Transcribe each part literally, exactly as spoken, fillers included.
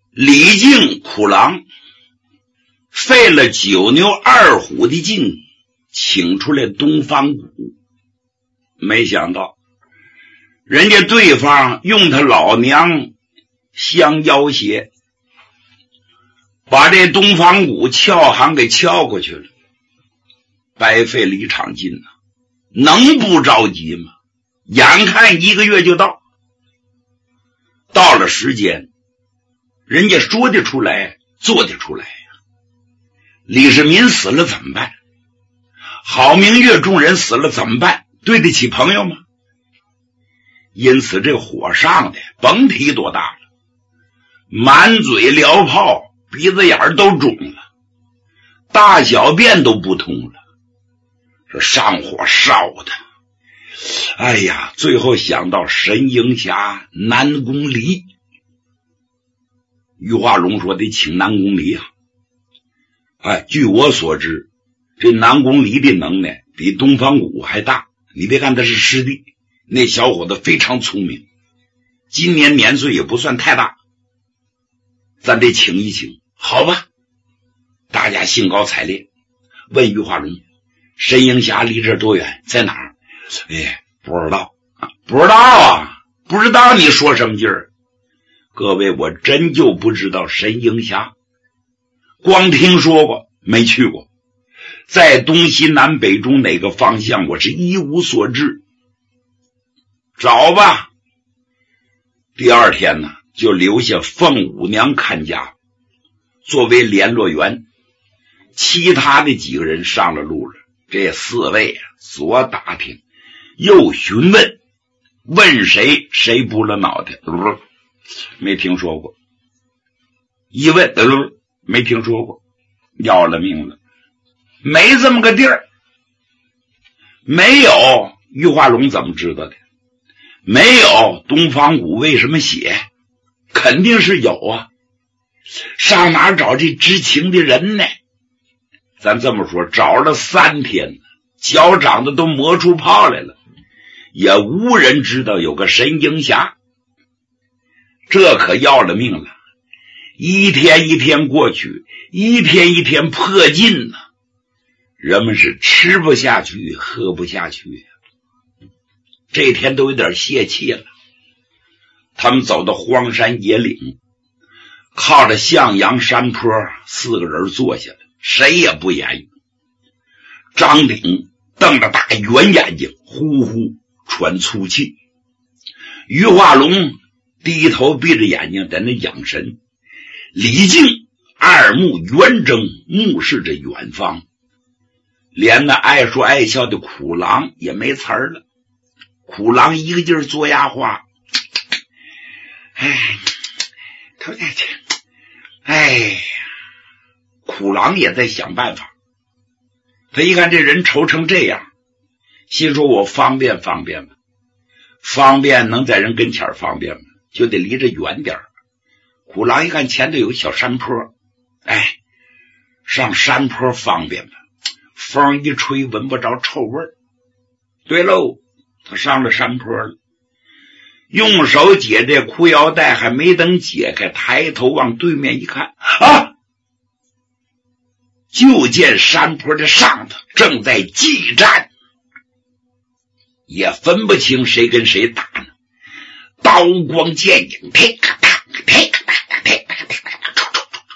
李靖苦郎费了九牛二虎的劲请出来东方谷，没想到人家对方用他老娘相要挟，把这东方谷撬行给撬过去了，白费了一场劲啊！能不着急吗？眼看一个月就到，到了时间，人家说得出来，做得出来呀。李世民死了怎么办？郝明月众人死了怎么办？对得起朋友吗？因此这火上的甭提多大了，满嘴燎泡，鼻子眼都肿了，大小便都不通了，这上火烧的，哎呀，最后想到神鹰侠南宫离，于化龙说得请南宫离啊。哎，据我所知，这南宫离的能耐比东方谷还大，你别看他是师弟，那小伙子非常聪明，今年年岁也不算太大，咱得请一请，好吧？大家兴高采烈，问于化龙，神鹰峡离这多远，在哪儿？哎，不知道啊，不知道啊，不知道，你说什么劲儿？各位，我真就不知道神鹰峡，光听说过，没去过，在东西南北中哪个方向我是一无所知。找吧。第二天呢，就留下凤舞娘看家作为联络员，其他的几个人上了路了。这四位啊，左打听右询问，问谁谁拨了脑袋，呃、没听说过，一问、呃、没听说过，要了命了，没这么个地儿。没有，于化龙怎么知道的？没有，东方谷为什么写？肯定是有啊，上哪儿找这知情的人呢？咱这么说，找了三天，脚长得都磨出泡来了，也无人知道有个神鹰侠，这可要了命了。一天一天过去，一天一天迫近呢，人们是吃不下去，喝不下去，这天都有点泄气了。他们走到荒山野岭，靠着向阳山坡，四个人坐下来，谁也不言语。张鼎瞪着大圆眼睛，呼呼喘粗气。于化龙低头闭着眼睛在那养神。李靖二目圆睁，目视着远方，连那爱说爱笑的苦郎也没词儿了。苦郎一个劲儿做牙花，哎，头下去，哎呀，苦郎也在想办法。他一看这人愁成这样，心说我方便方便吧，方便能在人跟前方便吗？就得离着远点儿。苦郎一看前头有个小山坡，哎，上山坡方便吧，风一吹闻不着臭味儿。对喽，他上了山坡了，用手解这裤腰带，还没等解开，抬头往对面一看，啊，就见山坡的上头正在激战，也分不清谁跟谁打呢，刀光剑影，嘿咔咔嘿咔咔嘿咔咔，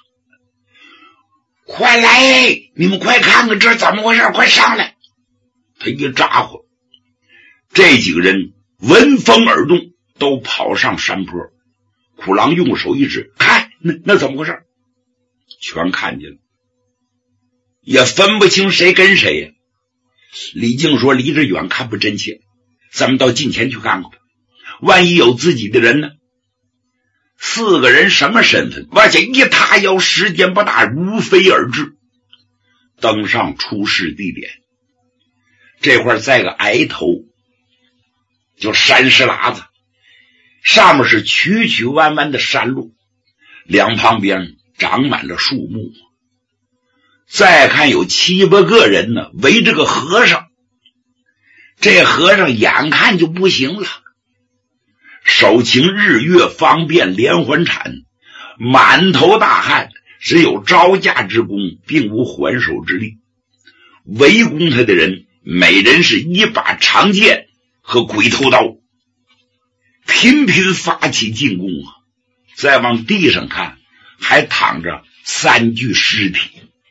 快来，你们快看看这怎么回事，快上来。他一咋呼，这几个人闻风而动，都跑上山坡。苦郎用手一指，看那那怎么回事，全看见了，也分不清谁跟谁呀。李靖说离着远看不真切，咱们到近前去看看吧，万一有自己的人呢。四个人什么身份？而且一踏腰，时间不大，如飞而至，登上出事地点。这块在个崖头，就山石喇子，上面是曲曲弯弯的山路，两旁边长满了树木。再看有七八个人呢，围着个和尚。这和尚眼看就不行了，手擎日月方便连环铲， 满头大汗，只有招架之功，并无还手之力。围攻他的人每人是一把长剑和鬼头刀，频频发起进攻啊！再往地上看，还躺着三具尸体，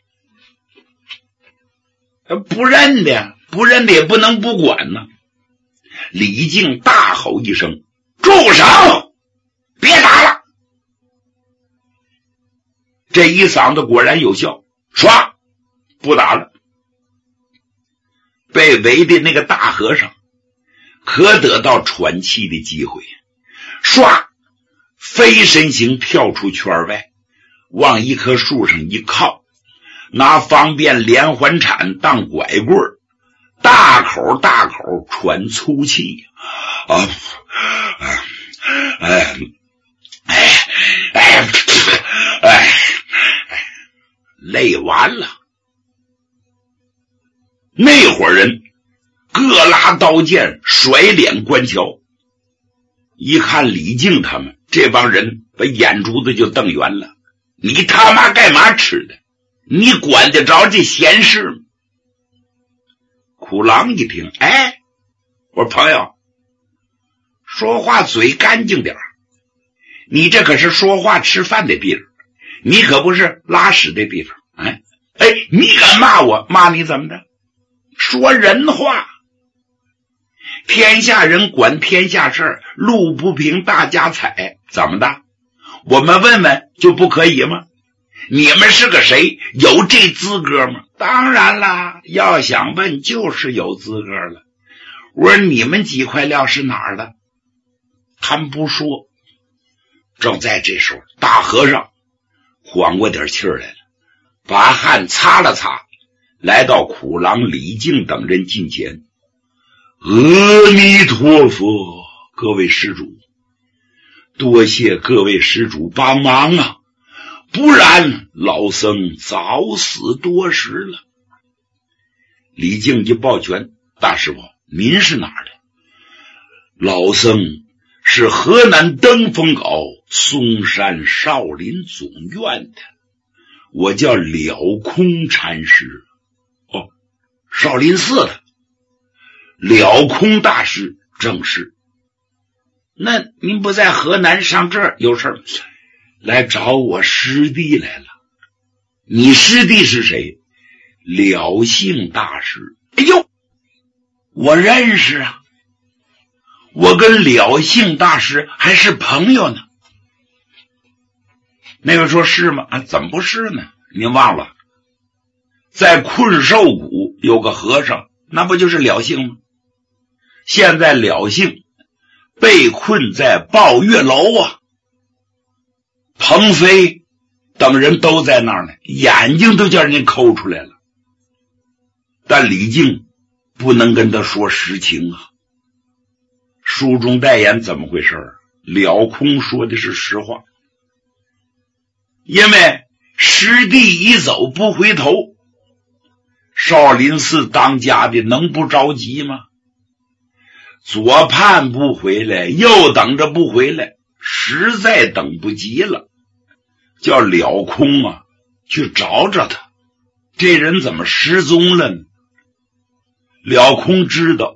不认的不认的也不能不管呢。李靖大吼一声：“住手！别打了！”这一嗓子果然有效，唰，不打了。被围的那个大和尚可得到喘气的机会，唰，飞身形跳出圈外，往一棵树上一靠，拿方便连环铲当拐棍，大口大口喘粗气啊！哎哎哎哎哎，累完了。那伙人各拉刀剑，甩脸观瞧，一看李靖他们这帮人，把眼珠子就瞪圆了。你他妈干嘛吃的？你管得着这闲事吗？苦郎一听，哎，我说朋友，说话嘴干净点，你这可是说话吃饭的地方，你可不是拉屎的地方。哎哎，你敢骂我？骂你怎么的？说人话，天下人管天下事，路不平大家踩，怎么的？我们问问就不可以吗？你们是个谁？有这资格吗？当然啦，要想问就是有资格了。我说你们几块料是哪儿的？他们不说。正在这时候，大和尚缓过点气儿来了，把汗擦了擦，来到苦郎李靖等人近前。阿弥陀佛，各位施主，多谢各位施主帮忙啊，不然老僧早死多时了。李靖一抱拳，大师傅，您是哪儿的？老僧是河南登封镐嵩山少林总院的，我叫了空禅师。哦，少林寺的了空大师，正是。那您不在河南上这儿有事儿，来找我师弟来了。你师弟是谁？了性大师。哎呦，我认识啊，我跟了性大师还是朋友呢。那个说是吗？啊，怎么不是呢？您忘了，在困兽谷有个和尚，那不就是了性吗？现在了性被困在抱月楼啊，彭飞等人都在那儿呢，眼睛都叫人家抠出来了。但李靖不能跟他说实情啊。书中代言怎么回事？了空说的是实话，因为师弟一走不回头，少林寺当家的能不着急吗？左盼不回来，右等着不回来，实在等不及了，叫了空啊去找找他，这人怎么失踪了呢？了空知道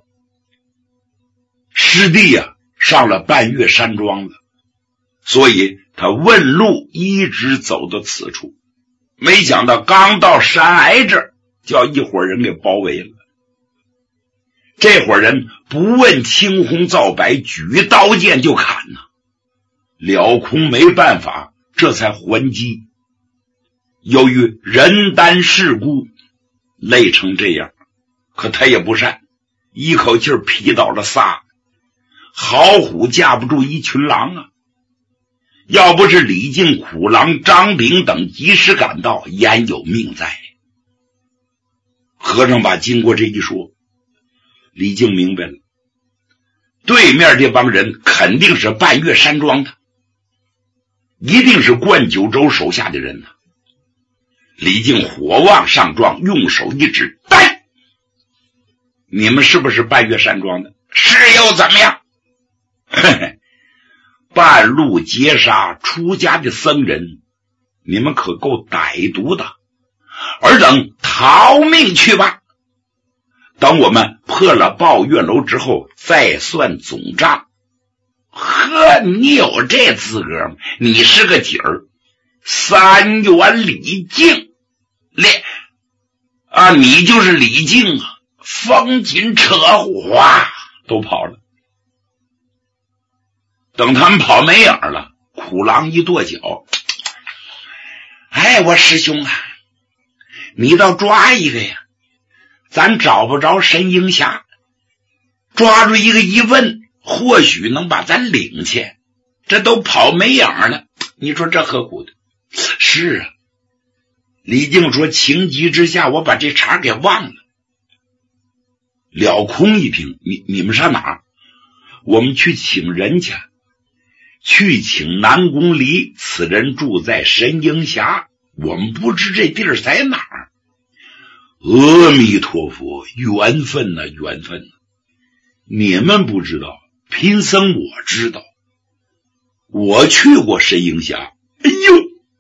师弟啊上了半月山庄了，所以他问路一直走到此处，没想到刚到山崖这儿，叫一伙人给包围了。这伙人不问青红皂白，举刀剑就砍呐、啊。了空没办法，这才还击。由于人单势孤，累成这样，可他也不善，一口气劈倒了仨。好虎架不住一群狼啊！要不是李靖、苦郎、张炳等及时赶到，焉有命在？和尚把经过这一说，李靖明白了，对面这帮人肯定是半月山庄的，一定是灌九州手下的人呢、啊。李靖火往上撞，用手一指，来，你们是不是半月山庄的？是又怎么样？嘿嘿， 半路截杀出家的僧人，你们可够歹毒的，尔等逃命去吧。等我们破了抱月楼之后再算总账。呵，你有这资格吗？你是个底儿，三元李靖，连啊，你就是李靖啊！风紧扯哗都跑了。等他们跑没影了，苦狼一跺脚，哎，我师兄啊，你倒抓一个呀！咱找不着神鹰侠，抓住一个一问，或许能把咱领去。这都跑没影了，你说这何苦的？是啊，李靖说，情急之下我把这茬给忘了。了空一听，你你们上哪儿？我们去请人去，去请南宫离，此人住在神鹰峡，我们不知这地儿在哪儿。阿弥陀佛，缘分呐、啊、缘分呐、啊！你们不知道，贫僧我知道，我去过神鹰峡。哎呦，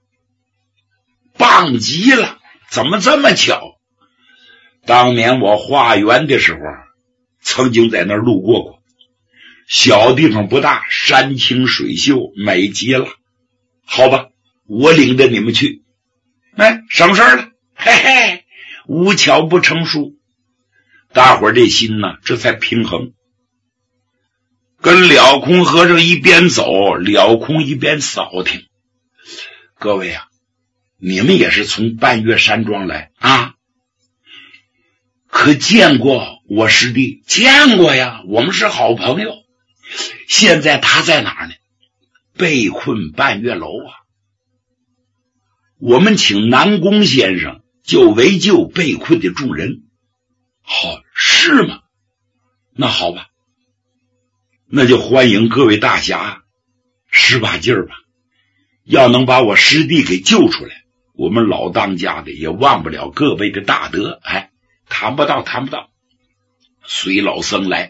棒极了，怎么这么巧？当年我化缘的时候曾经在那儿路过过，小地方不大，山清水秀，美极了。好吧，我领着你们去，哎，省事了，嘿嘿，无巧不成书。大伙儿这心呢，这才平衡。跟了空和尚一边走，了空一边扫听。各位啊，你们也是从半月山庄来啊？可见过我师弟？见过呀，我们是好朋友。现在他在哪儿呢？被困半月楼啊。我们请南宫先生就为救被困的众人。好，是吗？那好吧，那就欢迎各位大侠使把劲儿吧。要能把我师弟给救出来，我们老当家的也忘不了各位的大德。哎，谈不到谈不到，随老僧来。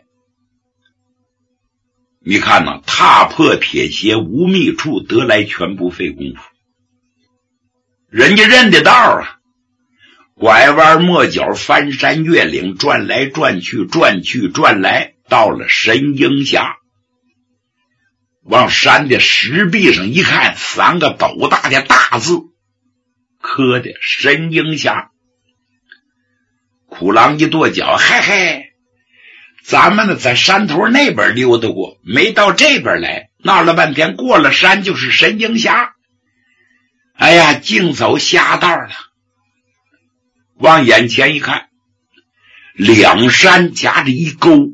你看呢，踏破铁鞋无觅处，得来全不费功夫。人家认得道啊，拐弯抹角，翻山越岭，转来转去，转去转来，到了神鹰峡。往山的石壁上一看，三个斗大的大字刻的神鹰峡。苦狼一跺脚，嘿嘿，咱们呢在山头那边溜达过，没到这边来，闹了半天，过了山就是神鹰峡。哎呀，净走瞎道了。往眼前一看，两山夹着一沟，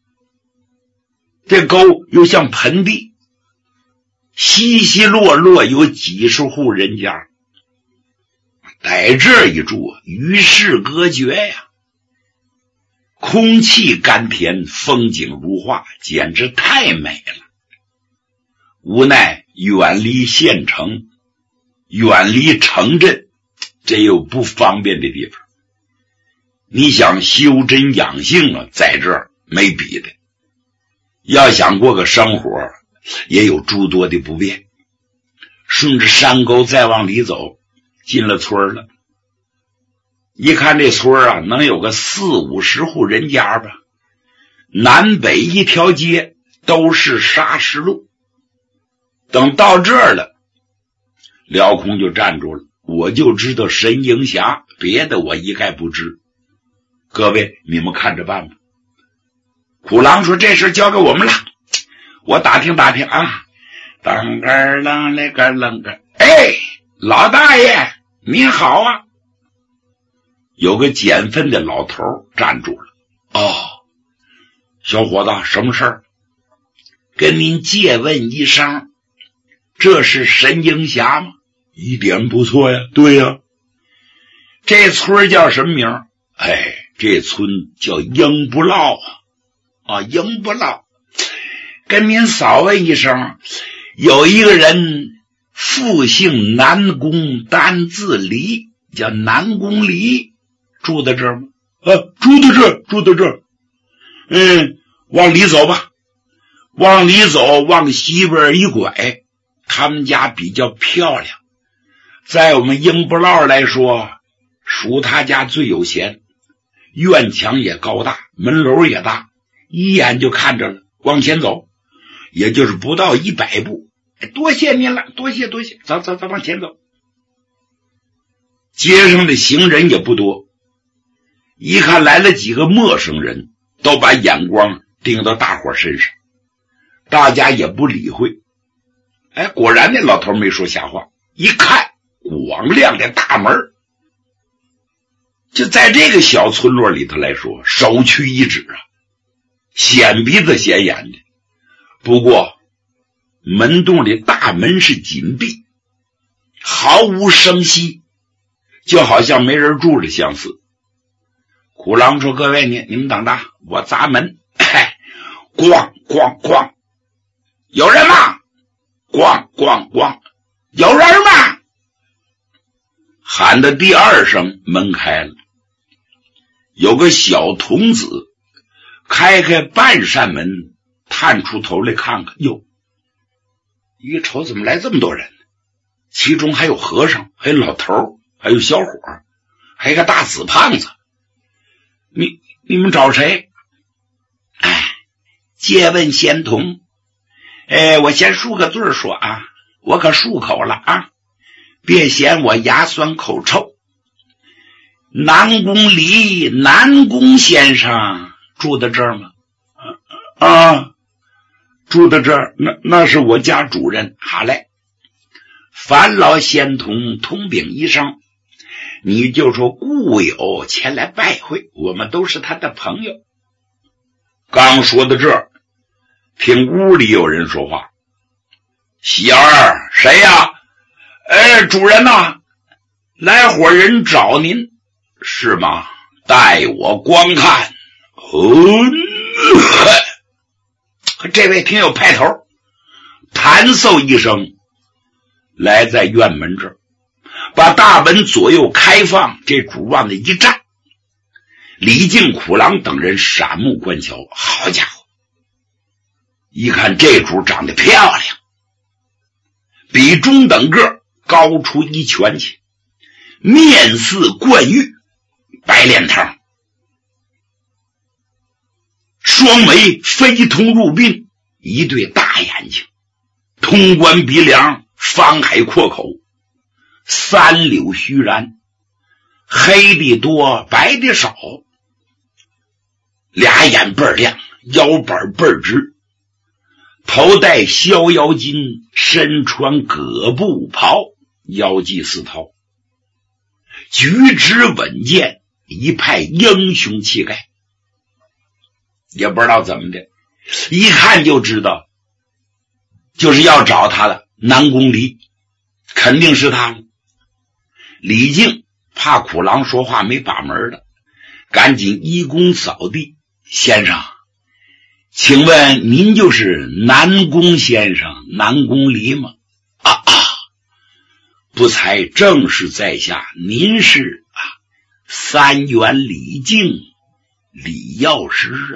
这沟又像盆地，稀稀落落有几十户人家，在这一住与世隔绝呀，空气甘甜，风景如画，简直太美了。无奈远离县城，远离城镇，这有不方便的地方。你想修真养性啊，在这儿没比的。要想过个生活，也有诸多的不便。顺着山沟再往里走，进了村了。一看这村啊，能有个四五十户人家吧。南北一条街都是沙石路。等到这儿了，辽空就站住了。我就知道神鹰峡，别的我一概不知。各位，你们看着办吧。虎狼说：“这事交给我们了，我打听打听啊。”当个啷那个啷个，哎，老大爷您好啊！有个捡粪的老头站住了。哦，小伙子，什么事儿？跟您借问一声，这是神鹰峡吗？一点不错呀。对呀。这村叫什么名？哎，这村叫鹰不落啊。啊，鹰不落。跟您扫问一声，有一个人复姓南宫，单字离，叫南宫离，住在这儿吗？啊，住在这儿，住在这儿。嗯，往里走吧。 往里走，往西边一拐，他们家比较漂亮，在我们英不落来说，属他家最有钱，院墙也高大，门楼也大，一眼就看着了。往前走，也就是不到一百步。哎，多谢您了，多谢多谢，走走走，往前走。街上的行人也不多，一看来了几个陌生人，都把眼光盯到大伙身上，大家也不理会。哎，果然那老头没说瞎话，一看光亮的大门，就在这个小村落里头来说，首屈一指啊，显鼻子显眼的。不过门洞里大门是紧闭，毫无声息，就好像没人住着相似。苦郎说：“各位，你你们等着，我砸门。”哎，咣咣咣，有人吗？咣咣咣，有人吗？喊的第二声，门开了，有个小童子开开半扇门，探出头来看看，哟，一瞅怎么来这么多人呢？其中还有和尚，还有老头，还有小伙，还有个大死胖子。你你们找谁？哎，借问仙童。哎，我先漱个嘴说啊，我可漱口了啊，别嫌我牙酸口臭。南宫里南宫先生住在这儿吗？啊，住在这儿，那那是我家主人。好嘞，烦劳仙童通禀一声，你就说故友前来拜会，我们都是他的朋友。刚说到这儿，听屋里有人说话：“喜儿，谁呀？”“哎，主人呐，来伙人找您。”“是吗？带我观看。”“哦，这位挺有派头。”弹嗽一声，来在院门这儿，把大门左右开放，这主往那一站，李靖、苦郎等人闪目观瞧。好家伙，一看这主长得漂亮，比中等个高出一拳去，面似冠玉，白脸汤，双眉非通入鬓，一对大眼睛，通关鼻梁，方海阔口，三绺须髯，黑的多白的少，俩眼倍儿亮，腰板倍儿直，头戴逍遥巾，身穿葛布袍，腰系四绦，举止稳健，一派英雄气概。也不知道怎么的，一看就知道就是要找他的南宫离，肯定是他了。李靖怕苦郎说话没把门的，赶紧一躬扫地：“先生，请问您就是南宫先生南宫离吗？”“啊啊，不才正是在下，您是啊，三元李靖李药师啊。”“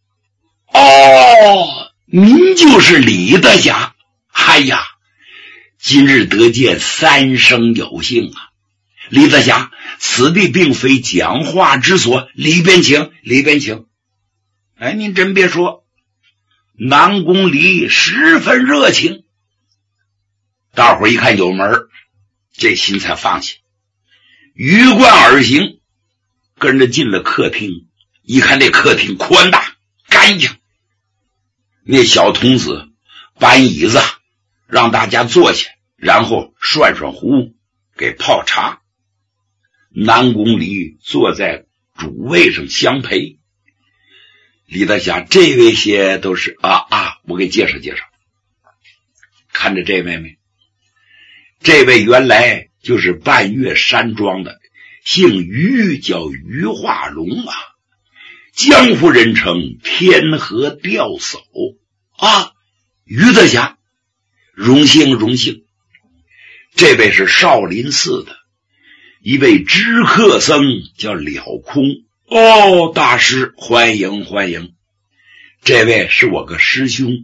哦，您就是李大侠。哎呀，今日得见，三生有幸啊。李大侠，此地并非讲话之所，里边请，里边请。”哎，您真别说，南宫离十分热情。大伙儿一看有门，这心才放下，鱼贯而行，跟着进了客厅。一看这客厅宽大干净，那小童子搬椅子让大家坐下，然后涮涮壶给泡茶。南宫离坐在主位上相陪。李大侠，这位些都是啊啊，我给介绍介绍。看着这位没？这位原来就是半月山庄的，姓于，叫于化龙啊，江湖人称天河吊叟啊。于大侠，荣幸荣幸。这位是少林寺的一位知客僧，叫了空。哦，大师，欢迎欢迎。这位是我个师兄，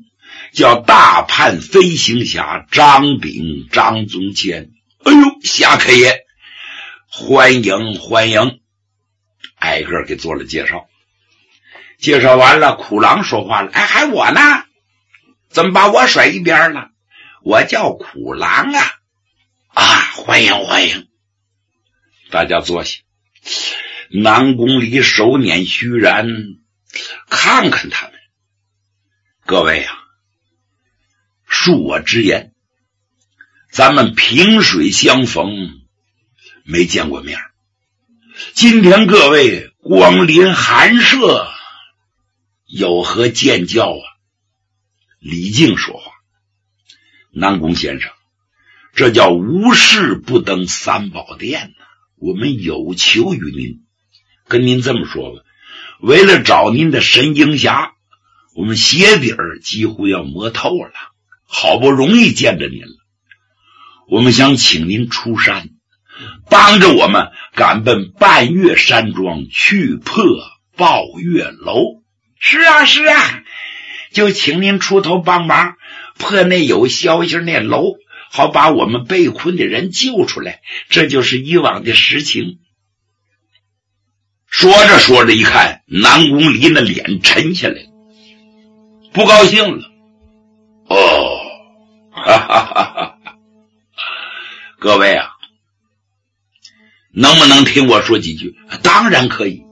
叫大判飞行侠张炳张宗谦。哎呦，夏客爷，欢迎欢迎，挨个给做了介绍。介绍完了，苦郎说话了：“哎，还我呢？怎么把我甩一边了？我叫苦郎啊！啊，欢迎欢迎。”大家坐下。南宫里手捻虚然，看看他们。各位啊，恕我直言，咱们萍水相逢，没见过面。今天各位光临寒舍，有何见教啊？李靖说话：“南宫先生，这叫无事不登三宝殿呢、啊。我们有求于您，跟您这么说吧，为了找您的神鹰侠，我们鞋底儿几乎要磨透了，好不容易见着您了，我们想请您出山，帮着我们赶奔半月山庄去破抱月楼。”“是啊是啊，就请您出头帮忙，破那有消息那楼，好把我们被困的人救出来，这就是以往的实情。”说着说着，一看南宫离那脸沉下来，不高兴了。哦，哈哈哈哈！各位啊，能不能听我说几句？当然可以。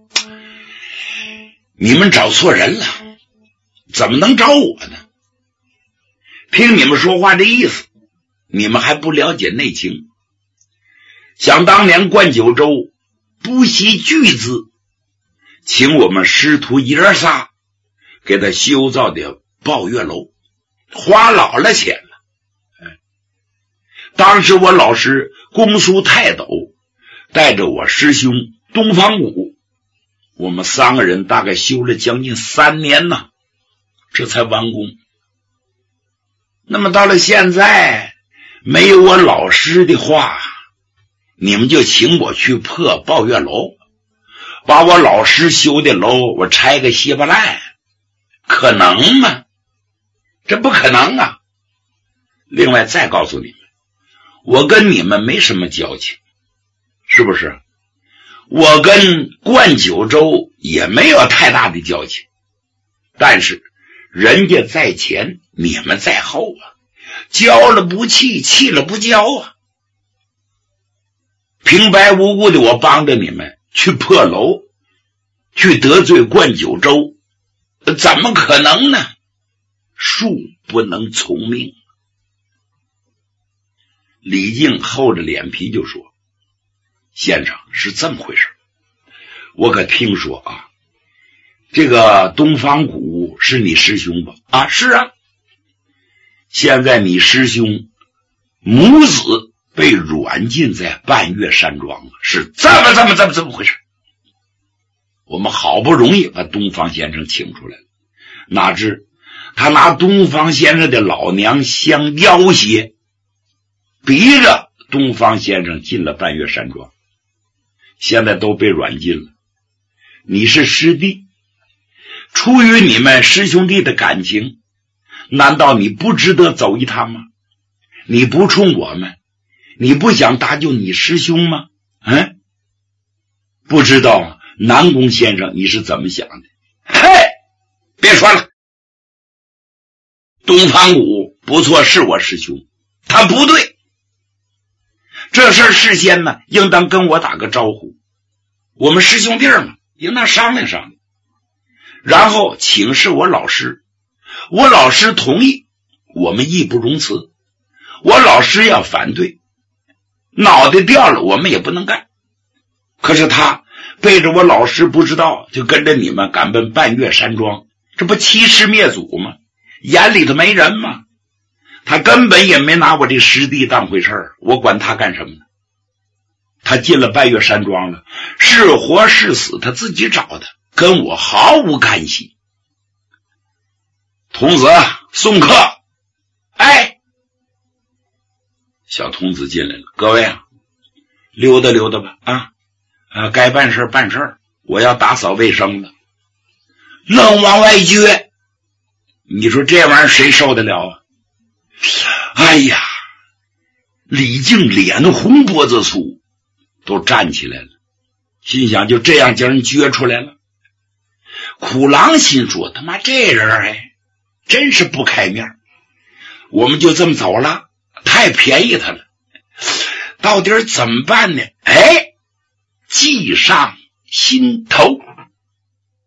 你们找错人了，怎么能找我呢？听你们说话的意思，你们还不了解内情。想当年灌九州不惜巨资，请我们师徒爷仨给他修造的抱月楼，花老了钱了。哎，当时我老师公苏泰斗带着我师兄东方谷，我们三个人大概修了将近三年呢，这才完工。那么到了现在，没有我老师的话，你们就请我去破抱月楼，把我老师修的楼我拆个稀巴烂，可能吗？这不可能啊！另外再告诉你们，我跟你们没什么交情，是不是？我跟灌九州也没有太大的交情，但是人家在前，你们在后啊，交了不气，气了不交啊。平白无故的我帮着你们去破楼，去得罪灌九州，怎么可能呢？树不能从命。李靖厚着脸皮就说：“先生，是这么回事，我可听说啊，这个东方谷是你师兄吧？”“啊，是啊。”“现在你师兄母子被软禁在半月山庄了，是这么这么这么这么回事。我们好不容易把东方先生请出来了，哪知他拿东方先生的老娘相要挟，逼着东方先生进了半月山庄，现在都被软禁了。你是师弟，出于你们师兄弟的感情，难道你不值得走一趟吗？你不冲我们，你不想搭救你师兄吗？嗯，不知道南宫先生你是怎么想的？”“嘿，别说了，东方谷不错，是我师兄，他不对。这事儿事先呢，应当跟我打个招呼，我们师兄弟嘛，应当商量商量，然后请示我老师，我老师同意，我们义不容辞。我老师要反对，脑袋掉了我们也不能干。可是他背着我老师不知道，就跟着你们赶奔半月山庄，这不欺师灭祖吗？眼里头没人吗？他根本也没拿我这师弟当回事儿，我管他干什么呢？他进了半月山庄了，是活是死他自己找的，跟我毫无干系。童子送客。”“哎，小童子进来了，各位啊，溜达溜达吧，啊，啊，该办事办事，我要打扫卫生了。”“愣往外撅。” 你说这玩意儿谁受得了啊？哎呀，李靖脸红脖子粗，都站起来了，心想就这样将人撅出来了。苦郎心说，他妈这人哎，真是不开面，我们就这么走了，太便宜他了，到底怎么办呢？哎，计上心头。